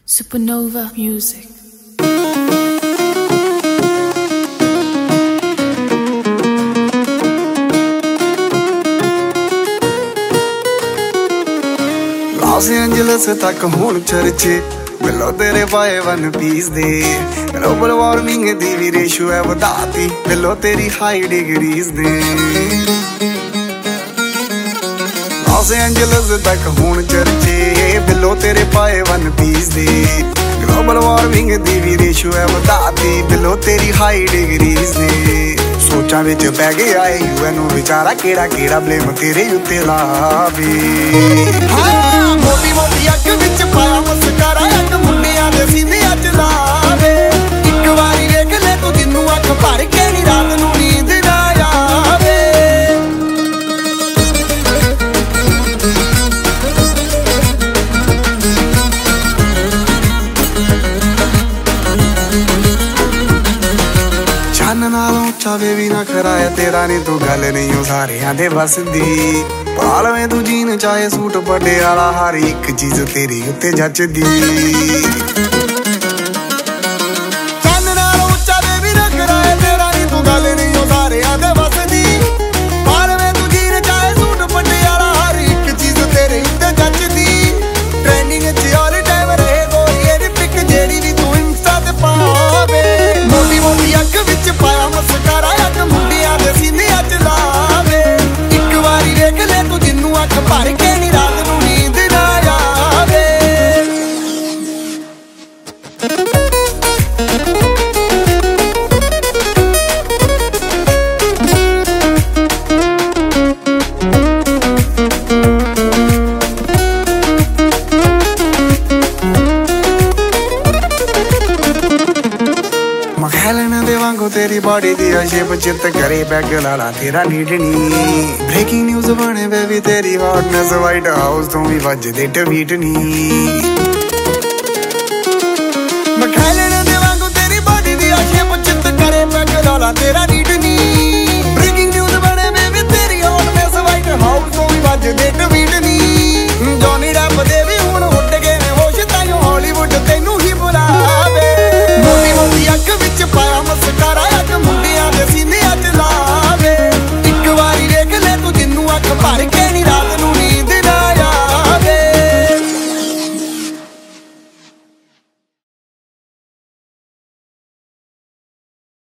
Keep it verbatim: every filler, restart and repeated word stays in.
Supernova Music. Loss Angeles तक हुण चर्चे बिलो तेरे पाए वन पीस दे ग्लोबल वार्मिंग दी भी रेशो है वधाती बिलो तेरी हाई डिग्रीज दे लॉस एंजलिस तक हुण चर्चे बिलो तेरे पाए वन पीस दे ग्लोबल वार्मिंग दी भी रेशो है वधाती बिलो तेरी हाई डिग्रीज दे सोचा विच पै गया है यूएन विचारा केड़ा केड़ा ब्लेम तेरे उत्ते लावे हाँ मोटी मोटी अख विच पाया मस्कारा अख मुंडियां दे सीनियां च लावे इक वारी वेख ले तू जिन्नू अख भर के नी रात नू नींद ना आवे चन्न नालों चावे भी ना खराया तेरा नी तू गल नहीं हो सारियां दे बस दी पालवें तू जीन चाहे सूट पटे आला हर एक चीज तेरी उत्ते जचदी चन्न नालों चावे भी ना खराया तेरा नी तू गल नहीं हो सारियां दे बस दी पालवें तू जीन चाहे सूट पटे आला हर एक चीज तेरे उत्ते जचदी ट्रेंडिंग च ऑल टाइम रहे गोरी दी पिक जेड़ी भी तू इंस्टा ते पावे मोटी मोटी अख विच पाया मस्कारा अख मुंडियां दे सीनियां च लावे इक वारी वेख ले तू जिन्नू अख भर के नी रात नू नींद ना आवे मखैलन दे वांगू तेरी बॉडी दी शेप चित करे बैग लाला तेरा नीडनी ब्रेकिंग न्यूज़ बने बेबी तेरी हॉटनेस वाइट हाउस तो भी वजदे ट्वीट नी मखैलन दे वांगू तेरी बॉडी दी शेप चित करे बैग लाला तेरा नीडनी